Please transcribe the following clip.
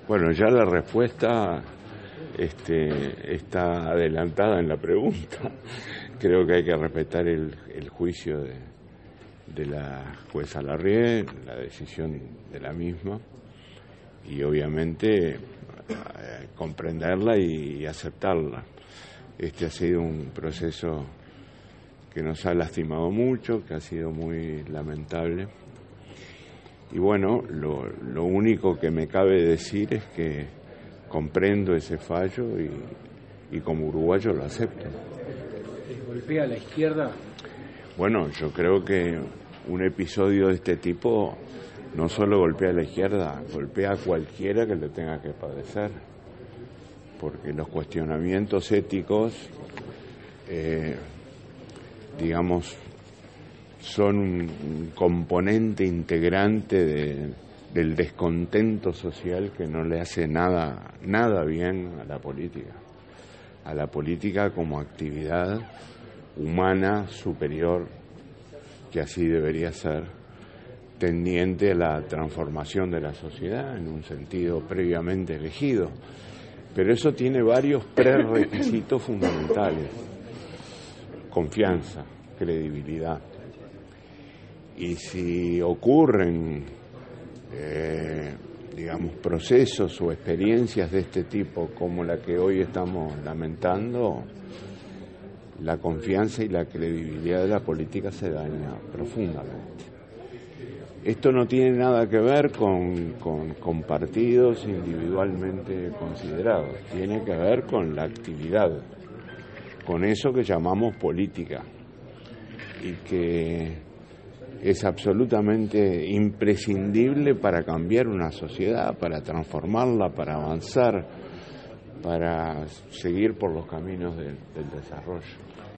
Bueno, ya la respuesta está adelantada en la pregunta. Creo que hay que respetar el juicio de la jueza Larrié, la decisión de la misma, y obviamente comprenderla y aceptarla. Este ha sido un proceso que nos ha lastimado mucho, que ha sido muy lamentable. Y bueno, lo único que me cabe decir es que comprendo ese fallo y como uruguayo lo acepto. ¿Golpea a la izquierda? Bueno, yo creo que un episodio de este tipo no solo golpea a la izquierda, golpea a cualquiera que lo tenga que padecer, porque los cuestionamientos éticos, son un componente integrante del descontento social que no le hace nada bien a la política como actividad humana superior, que así debería ser, tendiente a la transformación de la sociedad en un sentido previamente elegido. Pero eso tiene varios prerequisitos fundamentales: confianza, credibilidad. Y si ocurren, procesos o experiencias de este tipo como la que hoy estamos lamentando, la confianza y la credibilidad de la política se daña profundamente. Esto no tiene nada que ver con partidos individualmente considerados, tiene que ver con la actividad, con eso que llamamos política, y que es absolutamente imprescindible para cambiar una sociedad, para transformarla, para avanzar, para seguir por los caminos del desarrollo.